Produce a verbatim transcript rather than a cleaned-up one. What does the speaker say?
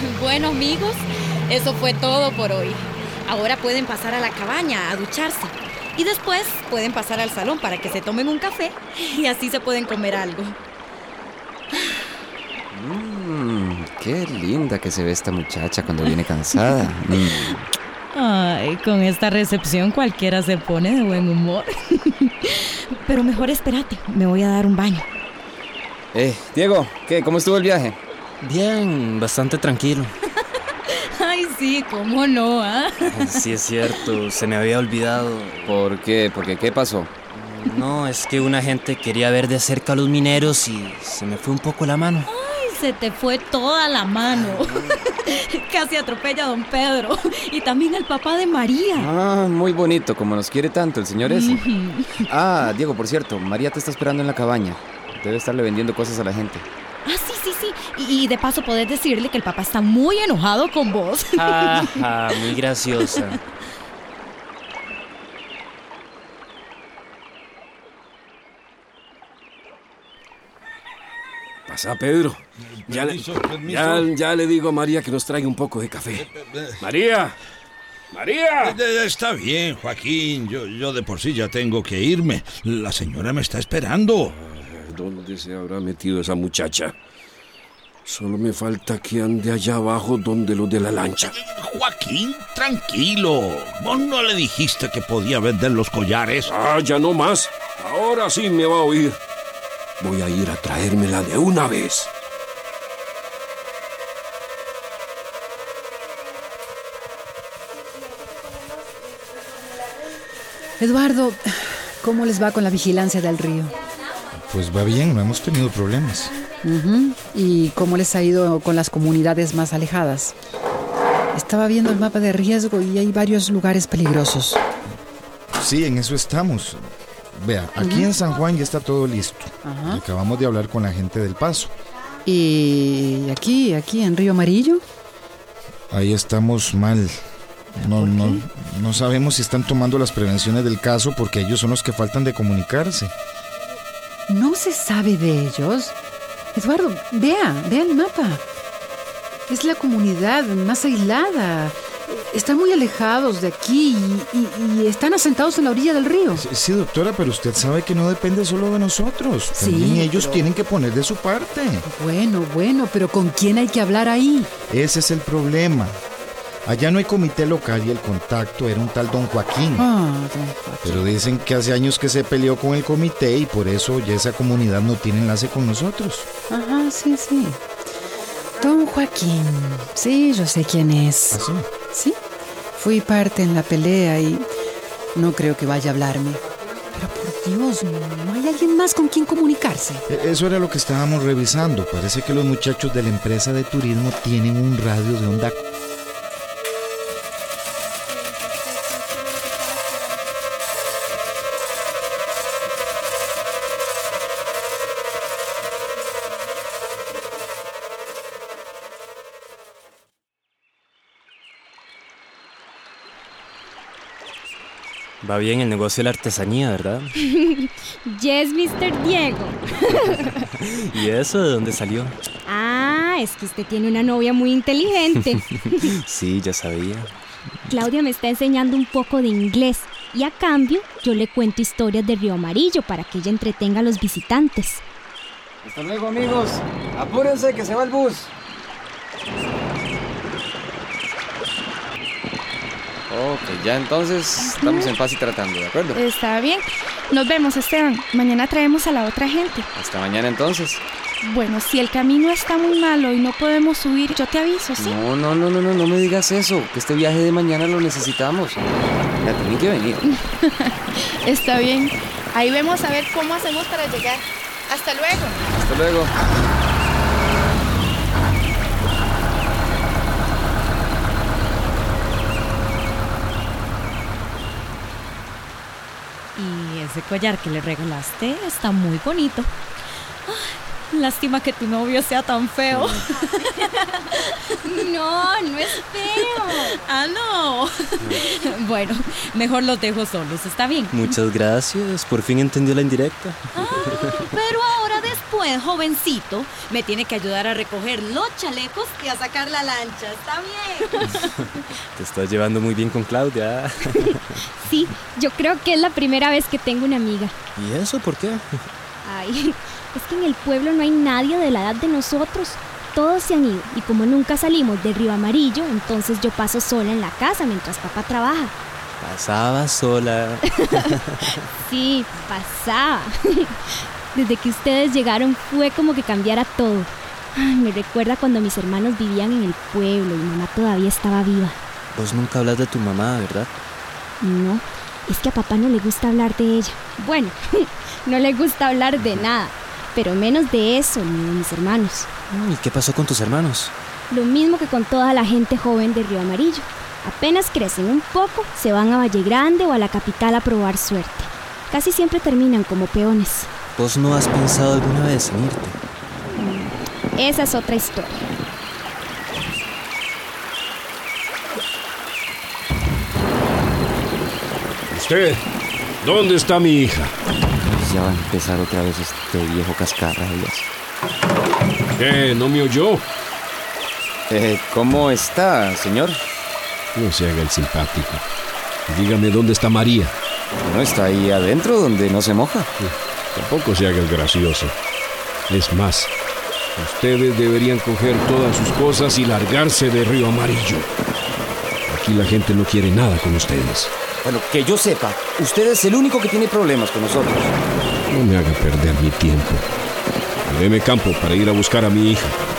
Bueno, amigos, eso fue todo por hoy. Ahora pueden pasar a la cabaña a ducharse. Y después pueden pasar al salón para que se tomen un café y así se pueden comer algo. Mmm, qué linda que se ve esta muchacha cuando viene cansada. Mm. Ay, con esta recepción cualquiera se pone de buen humor. Pero mejor espérate, me voy a dar un baño. Eh, Diego, ¿qué? ¿Cómo estuvo el viaje? Bien, bastante tranquilo. Ay, sí, cómo no, ¿ah? ¿eh? Sí, es cierto, se me había olvidado. ¿Por qué? ¿Por qué? ¿Qué pasó? No, es que una gente quería ver de cerca a los mineros y se me fue un poco la mano. Ay, se te fue toda la mano. Casi atropella a don Pedro. Y también al papá de María. Ah, muy bonito, como nos quiere tanto el señor ese. Ah, Diego, por cierto, María te está esperando en la cabaña. Debe estarle vendiendo cosas a la gente. Ah, sí, sí, sí. Y, y de paso podés decirle que el papá está muy enojado con vos. Ajá, muy graciosa. Pasa, Pedro. Ya, permiso, le, permiso. Ya, ya le digo a María que nos traiga un poco de café. ¡María! ¡María! Está bien, Joaquín. Yo, yo de por sí ya tengo que irme. La señora me está esperando. ¿Dónde se habrá metido esa muchacha? Solo me falta que ande allá abajo donde los de la lancha. Joaquín, tranquilo. ¿Vos no le dijiste que podía vender los collares? Ah, ya no más. Ahora sí me va a oír. Voy a ir a traérmela de una vez. Eduardo, ¿cómo les va con la vigilancia del río? Pues va bien, no hemos tenido problemas. Uh-huh. ¿Y cómo les ha ido con las comunidades más alejadas? Estaba viendo el mapa de riesgo y hay varios lugares peligrosos. Sí, en eso estamos. Vea, aquí uh-huh. en San Juan ya está todo listo. Uh-huh. Acabamos de hablar con la gente del Paso. ¿Y aquí, aquí en Río Amarillo? Ahí estamos mal. No, no, no sabemos si están tomando las prevenciones del caso porque ellos son los que faltan de comunicarse. ¿No se sabe de ellos? Eduardo, vea, vea el mapa. Es la comunidad más aislada. Están muy alejados de aquí y, y, y están asentados en la orilla del río. Sí, sí, doctora, pero usted sabe que no depende solo de nosotros. También sí, ellos pero... tienen que poner de su parte. Bueno, bueno, pero ¿con quién hay que hablar ahí? Ese es el problema. Allá no hay comité local y el contacto era un tal don Joaquín. Ah, don Joaquín. Pero dicen que hace años que se peleó con el comité y por eso ya esa comunidad no tiene enlace con nosotros. Ajá, sí, sí. Don Joaquín. Sí, yo sé quién es. ¿Ah, sí? Sí. Fui parte en la pelea y no creo que vaya a hablarme. Pero por Dios, ¿no hay alguien más con quien comunicarse? Eso era lo que estábamos revisando. Parece que los muchachos de la empresa de turismo tienen un radio de onda. Va bien el negocio de la artesanía, ¿verdad? Yes, mister Diego. ¿Y eso de dónde salió? Ah, es que usted tiene una novia muy inteligente. Sí, ya sabía. Claudia me está enseñando un poco de inglés y a cambio yo le cuento historias de Río Amarillo para que ella entretenga a los visitantes. Hasta luego, amigos. Apúrense que se va el bus. Ok, ya entonces estamos en paz y tratando, ¿de acuerdo? Está bien. Nos vemos, Esteban. Mañana traemos a la otra gente. Hasta mañana entonces. Bueno, si el camino está muy malo y no podemos subir, yo te aviso, ¿sí? No, no, no, no, no, no me digas eso. Que este viaje de mañana lo necesitamos. Ya tienen que venir. Está bien. Ahí vemos a ver cómo hacemos para llegar. Hasta luego. Hasta luego. Y ese collar que le regalaste está muy bonito. Ay, lástima que tu novio sea tan feo. No, no es feo. Ah, no. Bueno, mejor los dejo solos, ¿está bien? Muchas gracias, por fin entendió la indirecta. Ah, pero ahora después como es jovencito, me tiene que ayudar a recoger los chalecos y a sacar la lancha. ¿Está bien? Te estás llevando muy bien con Claudia. Sí, yo creo que es la primera vez que tengo una amiga. ¿Y eso por qué? Ay, es que en el pueblo no hay nadie de la edad de nosotros. Todos se han ido y como nunca salimos de Río Amarillo, entonces yo paso sola en la casa mientras papá trabaja. Pasaba sola. Sí, pasaba. Desde que ustedes llegaron fue como que cambiara todo. Ay, me recuerda cuando mis hermanos vivían en el pueblo y mamá todavía estaba viva. Vos nunca hablas de tu mamá, ¿verdad? No, es que a papá no le gusta hablar de ella. Bueno, no le gusta hablar de nada, pero menos de eso ni de mis hermanos. ¿Y qué pasó con tus hermanos? Lo mismo que con toda la gente joven de Río Amarillo. Apenas crecen un poco, se van a Valle Grande o a la capital a probar suerte. Casi siempre terminan como peones. ¿Vos no has pensado alguna vez en irte? Esa es otra historia. ¿Usted? ¿Dónde está mi hija? Ya va a empezar otra vez este viejo cascarrabias. ¿Qué? ¿No me oyó? Eh, ¿Cómo está, señor? No se haga el simpático. Dígame dónde está María. ¿No está ahí adentro donde no se moja? Tampoco se haga el gracioso. Es más, ustedes deberían coger todas sus cosas y largarse de Río Amarillo. Aquí la gente no quiere nada con ustedes. Bueno, que yo sepa, usted es el único que tiene problemas con nosotros. No me haga perder mi tiempo. Deme campo para ir a buscar a mi hija.